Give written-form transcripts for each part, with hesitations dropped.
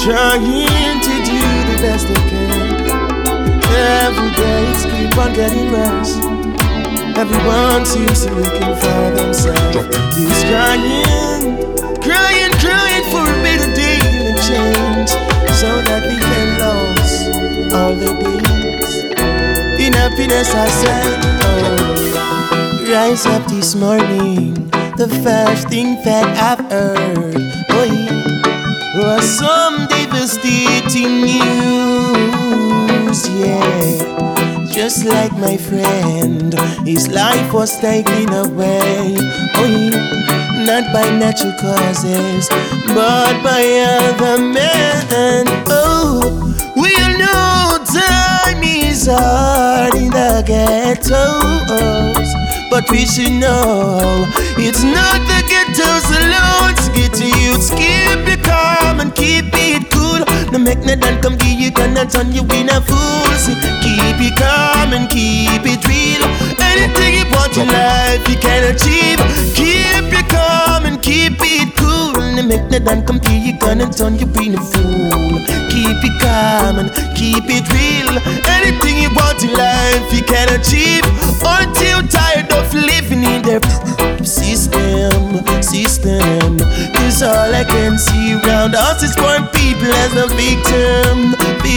trying to do the best they can. Every day it's keep on getting worse. Everyone seems to be looking for themselves. He's crying, crying, crying for a better day and change, so that we can lose all the days in happiness. I said, oh, rise up this morning. The first thing that I've heard, oh yeah, was some devastating news, yeah. Just like my friend, his life was taken away, oh yeah, not by natural causes, but by other men. Oh, we all know time is hard in the ghettos, but we should know it's not the ghettos alone. To get to youths, keep it calm and keep it cool. No make no done come give you gun and turn you in a fool. So keep it calm and keep it real. Anything you want in life you can achieve. Keep it calm and keep it cool. No make no done come give you gun and turn you in a fool. Keep it calm and keep it real. Anything you want in life you can achieve. Until tired of living in the system. Cause all I can see around us is poor people as the victim.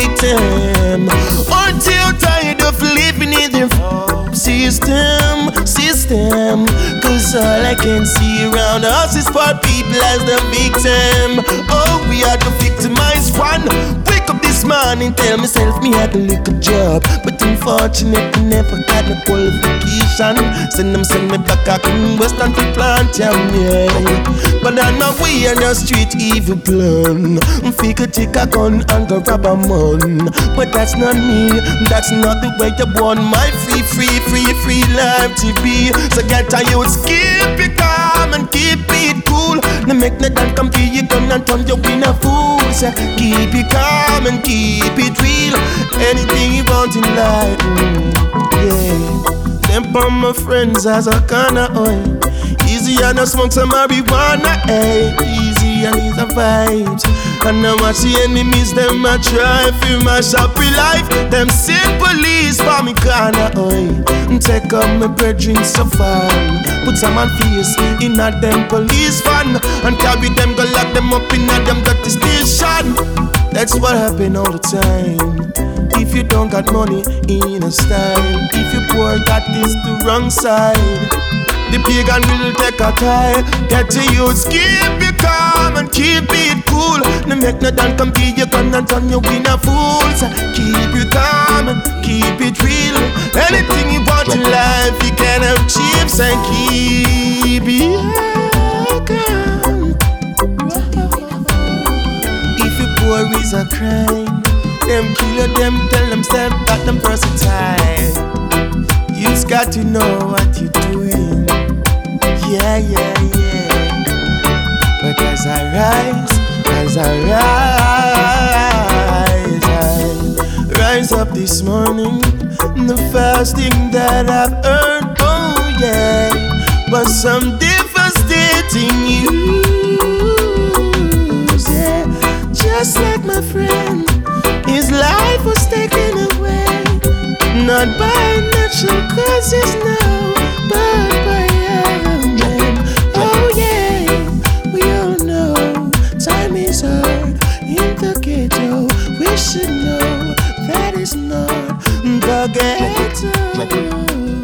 Until tired of living in the system. Cause all I can see around us is poor people as the victim. Oh, we are the victimized one. Wake up this morning, tell myself me had a little job, but unfortunately never had no qualification. Send me back a Western to plant jam, yeah. But I know we are the street evil plan. Figure take a gun and go rob a man. But that's not me, that's not the way you want my free life to be. So get a youth, keep it calm and keep it cool. No make no done come kill you gun and turn you in a fool. So keep it calm and keep it real. Anything you want in life, yeah. Them on my friends as a can of oil. Easy and I smoke some marijuana, eh. Easy and it's a vibes. And now watch the enemies, them a try to mash up your life. Them send police for me can of oil. Take up my brethren so far. Put some on face in a them police van. And carry them, go lock them up in a them dirty station. That's what happen all the time. If you don't got money in a style, if you poor, that is the wrong side. The pagan will take a tie. Get to youths, keep it calm and keep it cool. No make no done come be you gun and turn you in a fool. So keep it calm and keep it real. Anything you want in life you can achieve. So keep it calm. If you poor is a crime, them killer them, tell themselves that them versatile. You've got to know what you're doing. Yeah. But as I rise up this morning, the first thing that I've heard, oh yeah, was some devastating news. Yeah, just like my friend, his life was taken away, not by natural causes, no, but by other men. Oh yeah, we all know time is hard in the ghetto. We should know that is not the ghetto.